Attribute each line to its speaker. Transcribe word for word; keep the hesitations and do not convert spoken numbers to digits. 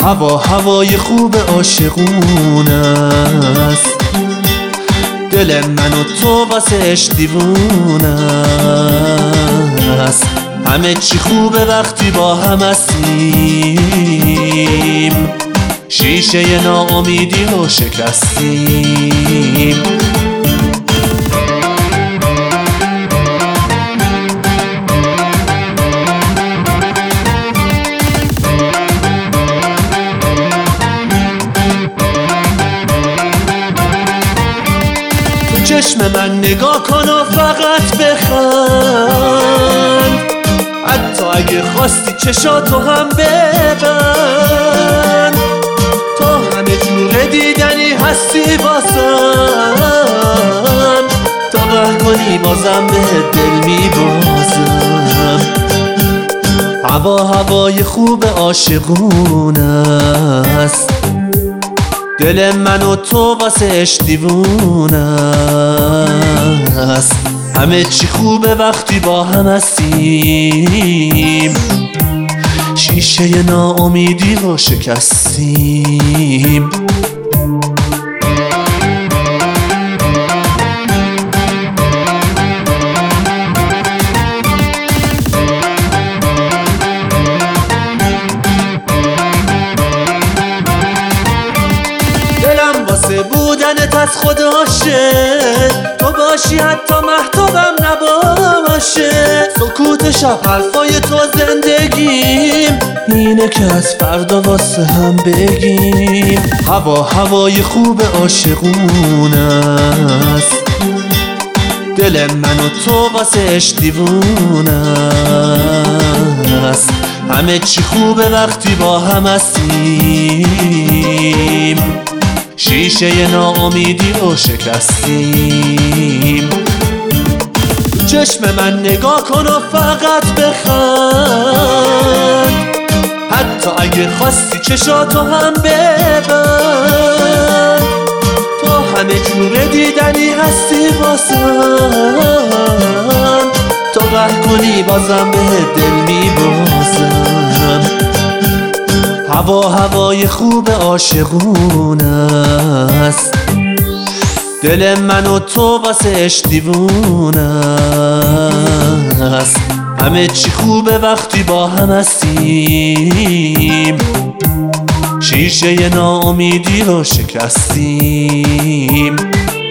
Speaker 1: هوا هوای خوب عاشقون است، دل من و تو واسش دیوونه است. همه چی خوبه وقتی با هم هستیم، شیشه ناامیدی رو شکستیم. چشم من نگاه کن و فقط بخند، حتی اگه خواستی چشاتو هم ببند. تو همه جور دیدنی هستی بازم، تا قهر کنی بازم به دل میبازم. هوا هوای خوب عاشقون است، دل من و تو واسش دیوونه است. همه چی خوبه وقتی با هم هستیم، شیشه ناامیدی رو شکستیم. واسه بودنت از خداشه، تو باشی حتی مهتابم نباشه. سکوت شب حرفای تو زندگیم، اینه که از فردا واسه هم بگیم. هوا هوای خوب عاشقون است، دل من و تو واسش دیوونه است. همه چی خوبه وقتی با هم هستیم، شیشه ناامیدی رو شکستیم. چشم من نگاه کن و فقط بخند، حتی اگه خواستی چشاتو هم ببند. تو همه جور دیدنی هستی بازم، تا قهر کنی بازم به دل میبازم. هوا هوای خوب عاشقون است، دل من و تو واسش دیوونه است. همه چی خوبه وقتی با هم هستیم، شیشه ناامیدی رو شکستیم.